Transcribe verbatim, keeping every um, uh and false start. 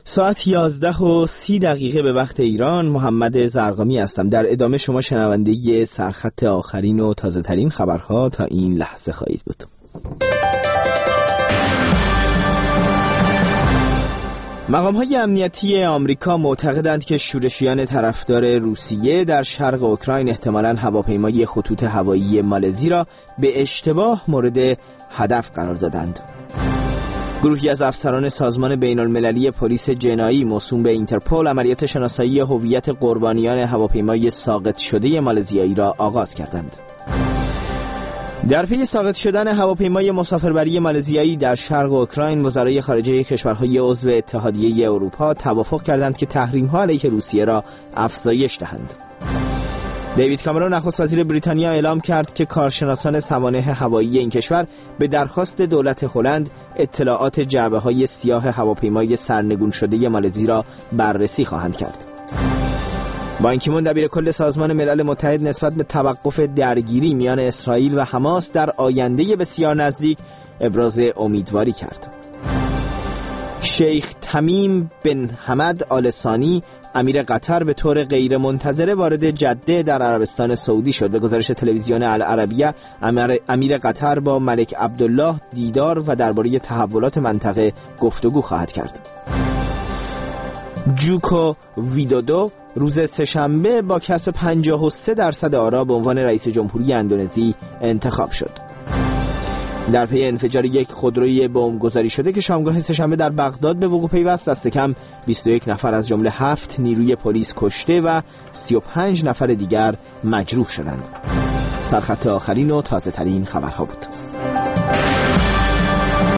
ساعت یازده و سی دقیقه به وقت ایران. محمد زرقامی هستم. در ادامه شما شنونده سرخط آخرین و تازه ترین خبرها تا این لحظه خواهید بود. مقام‌های امنیتی آمریکا معتقدند که شورشیان طرفدار روسیه در شرق اوکراین احتمالاً هواپیمای خطوط هوایی مالزی را به اشتباه مورد هدف قرار دادند. گروهی از افسران سازمان بین‌المللی پلیس جنایی موسوم به اینترپل عملیات شناسایی هویت قربانیان هواپیمای ساقط شده مالزیایی را آغاز کردند. در پی ساقط شدن هواپیمای مسافربری مالزیایی در شرق اوکراین، وزرای خارجه کشورهای عضو اتحادیه اروپا توافق کردند که تحریم‌ها علیه روسیه را افزایش دهند. دیوید کامرون نخست وزیر بریتانیا اعلام کرد که کارشناسان سوانح هوایی این کشور به درخواست دولت هلند اطلاعات جعبه‌های سیاه هواپیمای سرنگون شده مالزی را بررسی خواهند کرد. بان کی مون دبیر کل سازمان ملل متحد نسبت به توقف درگیری میان اسرائیل و حماس در آینده بسیار نزدیک ابراز امیدواری کرد. شیخ تمیم بن حمد آل ثانی امیر قطر به طور غیر منتظره وارد جده در عربستان سعودی شد. به گزارش تلویزیون العربیه، امیر قطر با ملک عبدالله دیدار و درباره تحولات منطقه گفتگو خواهد کرد. جوکو ویدودو روز سه‌شنبه با کسب پنجاه و سه درصد آرا به عنوان رئیس جمهوری اندونزی انتخاب شد. در پی انفجار یک خودروی بمبگذاری شده که شامگاه سه‌شنبه در بغداد به وقوع پیوست، دست کم بیست و یک نفر از جمله هفت نیروی پلیس کشته و سی و پنج نفر دیگر مجروح شدند. سرخط آخرین و تازه ترین خبرها بود.